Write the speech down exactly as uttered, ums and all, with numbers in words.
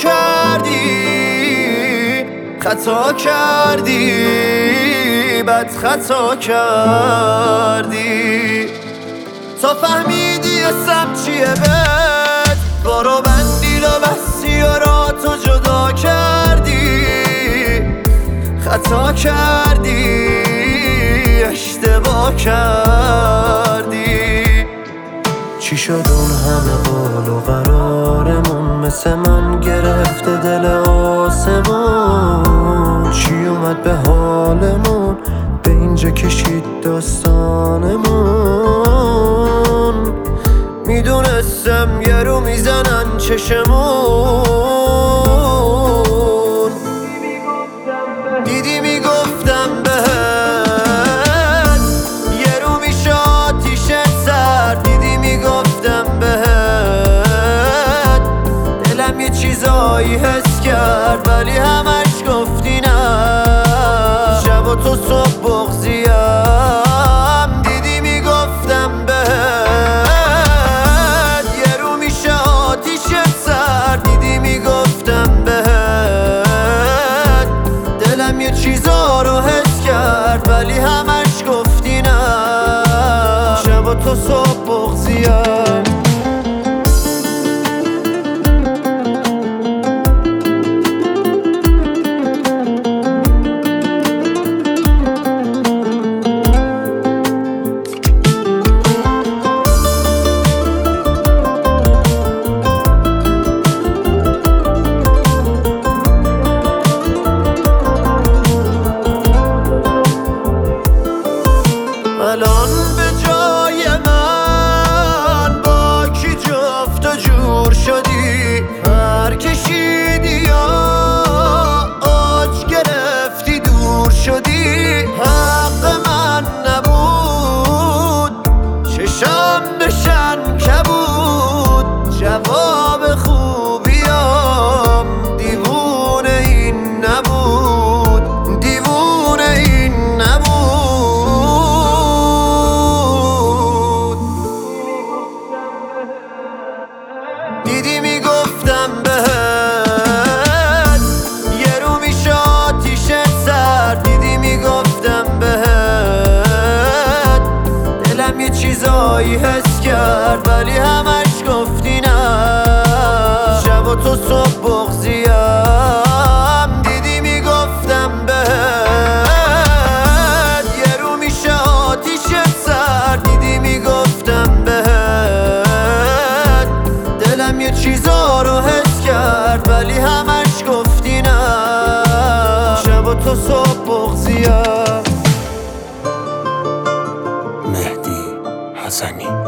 کردی خطا کردی بد خطا کردی تا فهمیدی اسم چیه بد بارو بندی و بسیارا تو جدا کردی خطا کردی اشتباه کردی چی شد اون همه قول و قرارمون مثل من گرفته دل آسمون چی اومد به حالمون به اینجا کشید داستانمون میدونستم یه رو میزنن چشمون دیدی میگفتم بهت یه رو میشه آتیش سرد دیدی میگفتم بهت دلم یه چیزایی حس کرد ولی همش گفتی نه شب و تو صبح بغضیم دیدی میگفتم بهت یه رو میشه آتیش سرد دیدی میگفتم بهت دلم یه چیزا رو حس کرد ولی همش گفتی نه شب و تو صبح بغضیم الان به جای من با کی جفت و جور شدی پر کشیدی یا آج گرفتی دور شدی حق من نبود چشم بشن کبود جواب خوبیام دیوونه این نبود دیوونه این نبود دیدی میگفتم بهت یه رو میشه آتیش سرد دیدی میگفتم بهت دلم یه چیزایی حس کرد ولی همش گفتی نه شب و تو صبح بغضیم دیدی میگفتم بهت یه رو میشه آتیش سرد دیدی میگفتم بهت دلم یه چیزا رو حس کرد ولی همش گفتی نه شب و تو صبح بغضیم مهدی حسنی.